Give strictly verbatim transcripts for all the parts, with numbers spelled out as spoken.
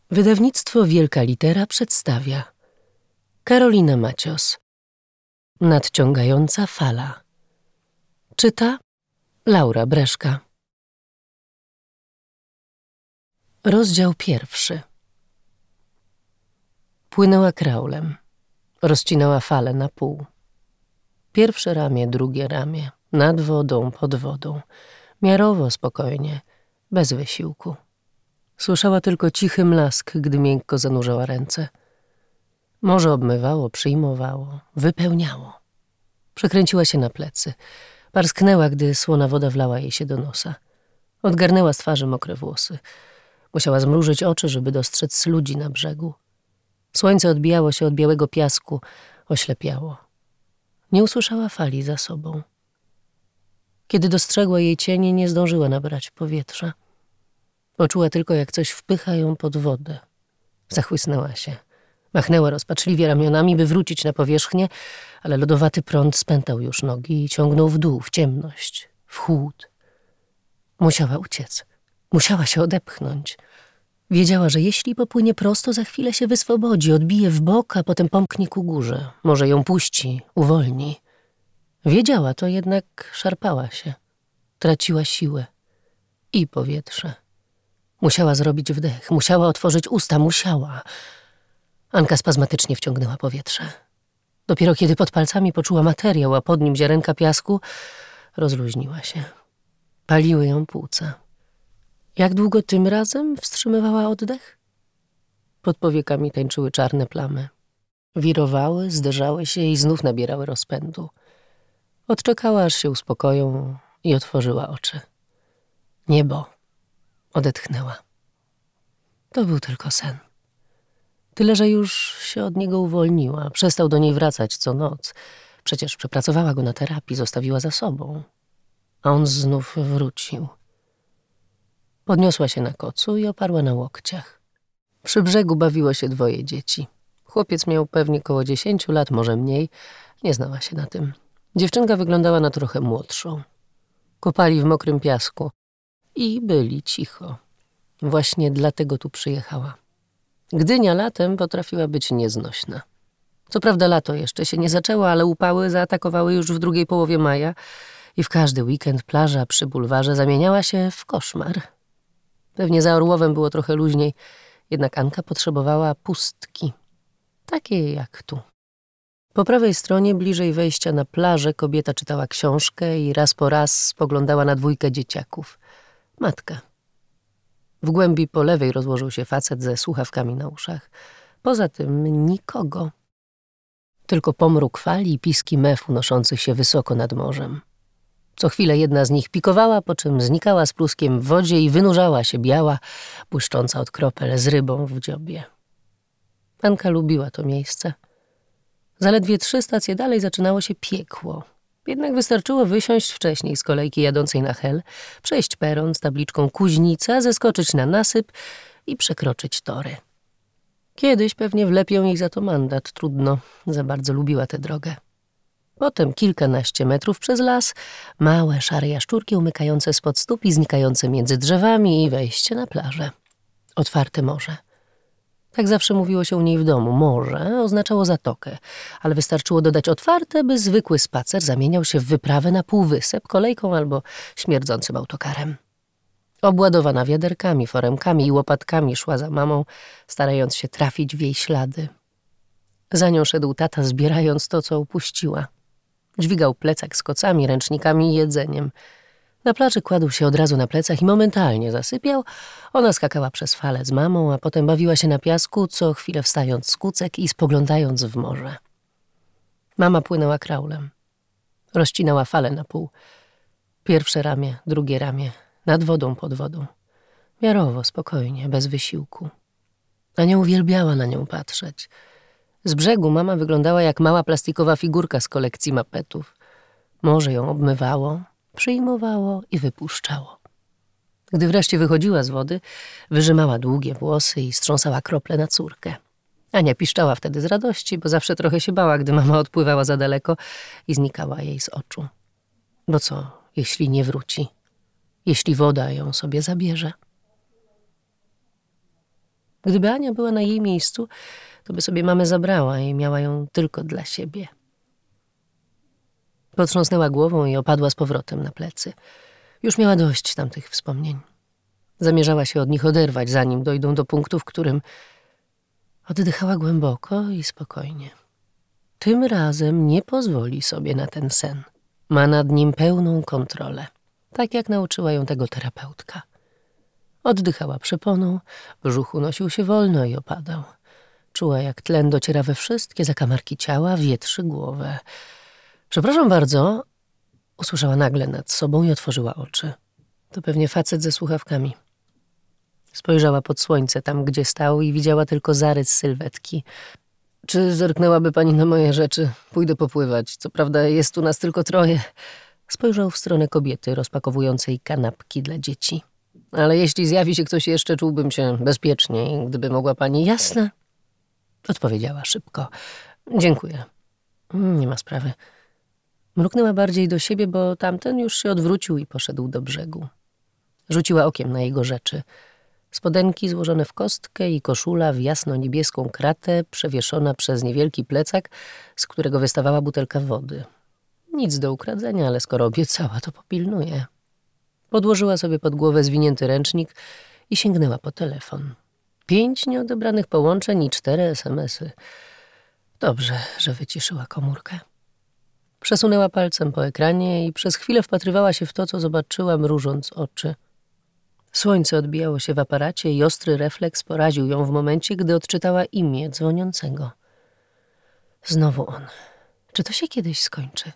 Wydawnictwo Wielka Litera przedstawia Karolina Macios. Nadciągająca fala. Czyta Laura Breszka. Rozdział pierwszy. Płynęła kraulem. Rozcinała falę na pół. Pierwsze ramię, drugie ramię. Nad wodą, pod wodą. Miarowo, spokojnie, bez wysiłku. Słyszała tylko cichy mlask, gdy miękko zanurzała ręce. Morze obmywało, przyjmowało, wypełniało. Przekręciła się na plecy. Parsknęła, gdy słona woda wlała jej się do nosa. Odgarnęła z twarzy mokre włosy. Musiała zmrużyć oczy, żeby dostrzec ludzi na brzegu. Słońce odbijało się od białego piasku, oślepiało. Nie usłyszała fali za sobą. Kiedy dostrzegła jej cienie, nie zdążyła nabrać powietrza. Poczuła tylko, jak coś wpycha ją pod wodę. Zachłysnęła się. Machnęła rozpaczliwie ramionami, by wrócić na powierzchnię, ale lodowaty prąd spętał już nogi i ciągnął w dół, w ciemność, w chłód. Musiała uciec. Musiała się odepchnąć. Wiedziała, że jeśli popłynie prosto, za chwilę się wyswobodzi, odbije w bok, a potem pomknie ku górze. Może ją puści, uwolni. Wiedziała to, jednak szarpała się. Traciła siłę i powietrze. Musiała zrobić wdech, musiała otworzyć usta, musiała. Anka spazmatycznie wciągnęła powietrze. Dopiero kiedy pod palcami poczuła materiał, a pod nim ziarenka piasku, rozluźniła się. Paliły ją płuca. Jak długo tym razem wstrzymywała oddech? Pod powiekami tańczyły czarne plamy. Wirowały, zderzały się i znów nabierały rozpędu. Odczekała, aż się uspokoją i otworzyła oczy. Niebo. Odetchnęła. To był tylko sen. Tyle, że już się od niego uwolniła. Przestał do niej wracać co noc. Przecież przepracowała go na terapii, zostawiła za sobą. A on znów wrócił. Podniosła się na kocu i oparła na łokciach. Przy brzegu bawiło się dwoje dzieci. Chłopiec miał pewnie koło dziesięciu lat, może mniej. Nie znała się na tym. Dziewczynka wyglądała na trochę młodszą. Kopali w mokrym piasku i byli cicho. Właśnie dlatego tu przyjechała. Gdynia latem potrafiła być nieznośna. Co prawda lato jeszcze się nie zaczęło, ale upały zaatakowały już w drugiej połowie maja i w każdy weekend plaża przy bulwarze zamieniała się w koszmar. Pewnie za Orłowem było trochę luźniej, jednak Anka potrzebowała pustki, takiej jak tu. Po prawej stronie, bliżej wejścia na plażę, kobieta czytała książkę i raz po raz spoglądała na dwójkę dzieciaków. Matka. W głębi po lewej rozłożył się facet ze słuchawkami na uszach. Poza tym nikogo. Tylko pomruk fali i piski mef unoszących się wysoko nad morzem. Co chwilę jedna z nich pikowała, po czym znikała z pluskiem w wodzie i wynurzała się biała, błyszcząca od kropel z rybą w dziobie. Anka lubiła to miejsce. Zaledwie trzy stacje dalej zaczynało się piekło. Jednak wystarczyło wysiąść wcześniej z kolejki jadącej na Hel, przejść peron z tabliczką Kuźnica, zeskoczyć na nasyp i przekroczyć tory. Kiedyś pewnie wlepią jej za to mandat, trudno, za bardzo lubiła tę drogę. Potem kilkanaście metrów przez las, małe, szare jaszczurki umykające spod stóp i znikające między drzewami i wejście na plażę. Otwarte morze. Tak zawsze mówiło się u niej w domu. Morze oznaczało zatokę, ale wystarczyło dodać otwarte, by zwykły spacer zamieniał się w wyprawę na półwysep, kolejką albo śmierdzącym autokarem. Obładowana wiaderkami, foremkami i łopatkami szła za mamą, starając się trafić w jej ślady. Za nią szedł tata, zbierając to, co upuściła. Dźwigał plecak z kocami, ręcznikami i jedzeniem. Na plaży kładł się od razu na plecach i momentalnie zasypiał. Ona skakała przez falę z mamą, a potem bawiła się na piasku, co chwilę wstając z kucek i spoglądając w morze. Mama płynęła kraulem. Rozcinała falę na pół. Pierwsze ramię, drugie ramię, nad wodą, pod wodą. Miarowo, spokojnie, bez wysiłku. Ania uwielbiała na nią patrzeć. Z brzegu mama wyglądała jak mała plastikowa figurka z kolekcji mapetów. Morze ją obmywało, przyjmowało i wypuszczało. Gdy wreszcie wychodziła z wody, wyrzymała długie włosy i strząsała krople na córkę. Ania piszczała wtedy z radości, bo zawsze trochę się bała, gdy mama odpływała za daleko i znikała jej z oczu. Bo co, jeśli nie wróci? Jeśli woda ją sobie zabierze? Gdyby Ania była na jej miejscu, to by sobie mamę zabrała i miała ją tylko dla siebie. Potrząsnęła głową i opadła z powrotem na plecy. Już miała dość tamtych wspomnień. Zamierzała się od nich oderwać, zanim dojdą do punktu, w którym oddychała głęboko i spokojnie. Tym razem nie pozwoli sobie na ten sen. Ma nad nim pełną kontrolę, tak jak nauczyła ją tego terapeutka. Oddychała przeponą, brzuch unosił się wolno i opadał. Czuła, jak tlen dociera we wszystkie zakamarki ciała, wietrzy głowę. Przepraszam bardzo, usłyszała nagle nad sobą i otworzyła oczy. To pewnie facet ze słuchawkami. Spojrzała pod słońce, tam gdzie stał i widziała tylko zarys sylwetki. Czy zerknęłaby pani na moje rzeczy? Pójdę popływać. Co prawda jest tu nas tylko troje. Spojrzał w stronę kobiety rozpakowującej kanapki dla dzieci. Ale jeśli zjawi się ktoś jeszcze, czułbym się bezpieczniej, gdyby mogła pani... Jasne, odpowiedziała szybko. Dziękuję. Nie ma sprawy. Mruknęła bardziej do siebie, bo tamten już się odwrócił i poszedł do brzegu. Rzuciła okiem na jego rzeczy. Spodenki złożone w kostkę i koszula w jasno-niebieską kratę, przewieszona przez niewielki plecak, z którego wystawała butelka wody. Nic do ukradzenia, ale skoro obiecała, to popilnuje. Podłożyła sobie pod głowę zwinięty ręcznik i sięgnęła po telefon. Pięć nieodebranych połączeń i cztery esemesy. Dobrze, że wyciszyła komórkę. Przesunęła palcem po ekranie i przez chwilę wpatrywała się w to, co zobaczyła, mrużąc oczy. Słońce odbijało się w aparacie i ostry refleks poraził ją w momencie, gdy odczytała imię dzwoniącego. Znowu on. Czy to się kiedyś skończy?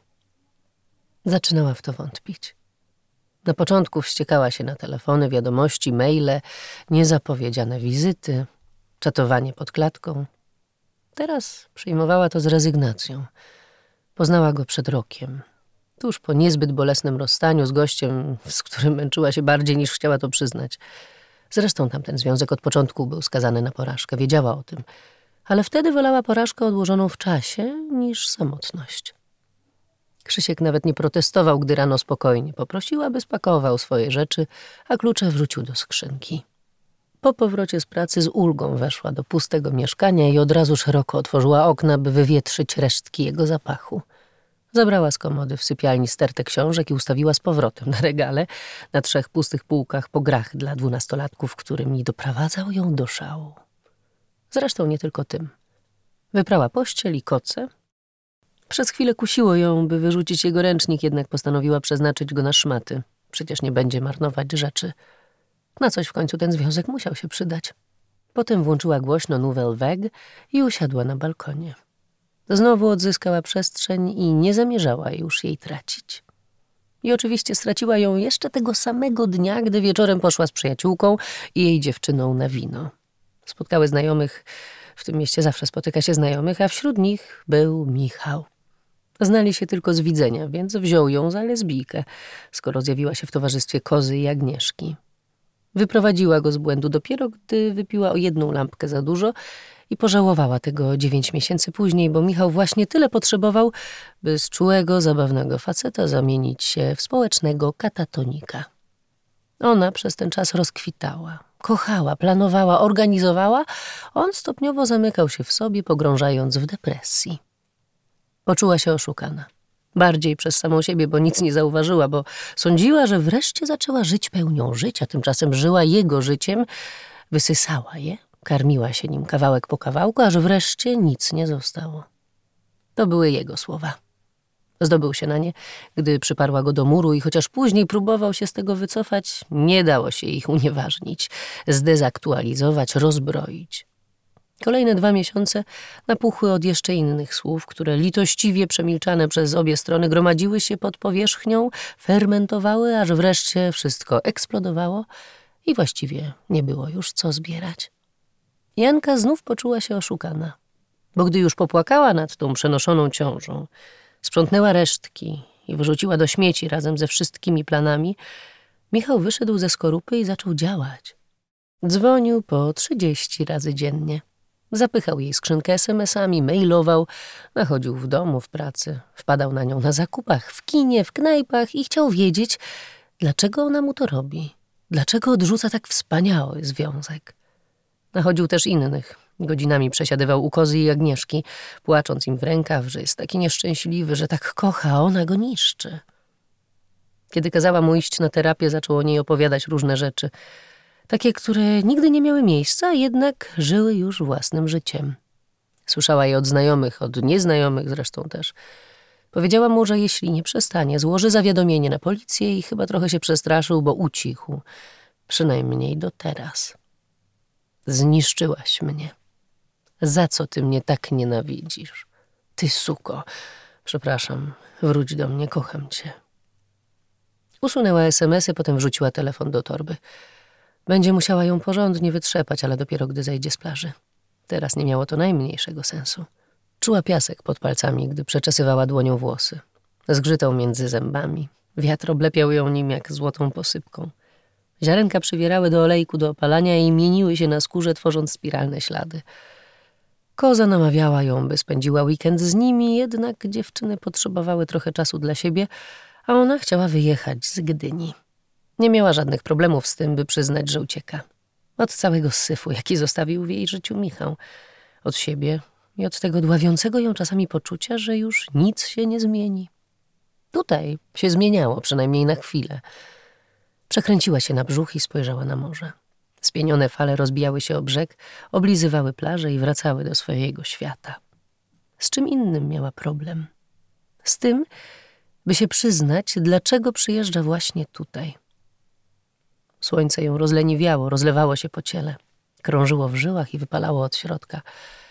Zaczynała w to wątpić. Na początku wściekała się na telefony, wiadomości, maile, niezapowiedziane wizyty, czatowanie pod klatką. Teraz przyjmowała to z rezygnacją. Poznała go przed rokiem. Tuż po niezbyt bolesnym rozstaniu z gościem, z którym męczyła się bardziej niż chciała to przyznać. Zresztą tamten związek od początku był skazany na porażkę, wiedziała o tym. Ale wtedy wolała porażkę odłożoną w czasie niż samotność. Krzysiek nawet nie protestował, gdy rano spokojnie poprosiła, aby spakował swoje rzeczy, a klucze wrzucił do skrzynki. Po powrocie z pracy z ulgą weszła do pustego mieszkania i od razu szeroko otworzyła okna, by wywietrzyć resztki jego zapachu. Zabrała z komody w sypialni stertę książek i ustawiła z powrotem na regale na trzech pustych półkach po grach dla dwunastolatków, którymi doprowadzał ją do szału. Zresztą nie tylko tym. Wyprała pościel i koce. Przez chwilę kusiło ją, by wyrzucić jego ręcznik, jednak postanowiła przeznaczyć go na szmaty. Przecież nie będzie marnować rzeczy. Na coś w końcu ten związek musiał się przydać. Potem włączyła głośno Nouvelle Vague i usiadła na balkonie. Znowu odzyskała przestrzeń i nie zamierzała już jej tracić. I oczywiście straciła ją jeszcze tego samego dnia, gdy wieczorem poszła z przyjaciółką i jej dziewczyną na wino. Spotkały znajomych, w tym mieście zawsze spotyka się znajomych, a wśród nich był Michał. Znali się tylko z widzenia, więc wziął ją za lesbijkę, skoro zjawiła się w towarzystwie Kozy i Agnieszki. Wyprowadziła go z błędu dopiero, gdy wypiła o jedną lampkę za dużo i pożałowała tego dziewięć miesięcy później, bo Michał właśnie tyle potrzebował, by z czułego, zabawnego faceta zamienić się w społecznego katatonika. Ona przez ten czas rozkwitała, kochała, planowała, organizowała. On stopniowo zamykał się w sobie, pogrążając w depresji. Poczuła się oszukana. Bardziej przez samą siebie, bo nic nie zauważyła, bo sądziła, że wreszcie zaczęła żyć pełnią życia, tymczasem żyła jego życiem, wysysała je, karmiła się nim kawałek po kawałku, aż wreszcie nic nie zostało. To były jego słowa. Zdobył się na nie, gdy przyparła go do muru i chociaż później próbował się z tego wycofać, nie dało się ich unieważnić, zdezaktualizować, rozbroić. Kolejne dwa miesiące napuchły od jeszcze innych słów, które litościwie przemilczane przez obie strony gromadziły się pod powierzchnią, fermentowały, aż wreszcie wszystko eksplodowało i właściwie nie było już co zbierać. Janka znów poczuła się oszukana, bo gdy już popłakała nad tą przenoszoną ciążą, sprzątnęła resztki i wyrzuciła do śmieci razem ze wszystkimi planami, Michał wyszedł ze skorupy i zaczął działać. Dzwonił po trzydzieści razy dziennie. Zapychał jej skrzynkę esemesami, mailował, nachodził w domu, w pracy, wpadał na nią na zakupach, w kinie, w knajpach i chciał wiedzieć, dlaczego ona mu to robi, dlaczego odrzuca tak wspaniały związek. Nachodził też innych. Godzinami przesiadywał u Kozy i Agnieszki, płacząc im w rękaw, że jest taki nieszczęśliwy, że tak kocha, a ona go niszczy. Kiedy kazała mu iść na terapię, zaczął o niej opowiadać różne rzeczy. Takie, które nigdy nie miały miejsca, a jednak żyły już własnym życiem. Słyszała je od znajomych, od nieznajomych zresztą też. Powiedziała mu, że jeśli nie przestanie, złoży zawiadomienie na policję i chyba trochę się przestraszył, bo ucichł. Przynajmniej do teraz. Zniszczyłaś mnie. Za co ty mnie tak nienawidzisz? Ty suko. Przepraszam, wróć do mnie, kocham cię. Usunęła es em esy, potem wrzuciła telefon do torby. Będzie musiała ją porządnie wytrzepać, ale dopiero gdy zejdzie z plaży. Teraz nie miało to najmniejszego sensu. Czuła piasek pod palcami, gdy przeczesywała dłonią włosy. Zgrzytał między zębami. Wiatr oblepiał ją nim jak złotą posypką. Ziarenka przywierały do olejku do opalania i mieniły się na skórze, tworząc spiralne ślady. Koza namawiała ją, by spędziła weekend z nimi, jednak dziewczyny potrzebowały trochę czasu dla siebie, a ona chciała wyjechać z Gdyni. Nie miała żadnych problemów z tym, by przyznać, że ucieka. Od całego syfu, jaki zostawił w jej życiu Michał. Od siebie i od tego dławiącego ją czasami poczucia, że już nic się nie zmieni. Tutaj się zmieniało, przynajmniej na chwilę. Przekręciła się na brzuch i spojrzała na morze. Spienione fale rozbijały się o brzeg, oblizywały plażę i wracały do swojego świata. Z czym innym miała problem? Z tym, by się przyznać, dlaczego przyjeżdża właśnie tutaj. Słońce ją rozleniwiało, rozlewało się po ciele. Krążyło w żyłach i wypalało od środka.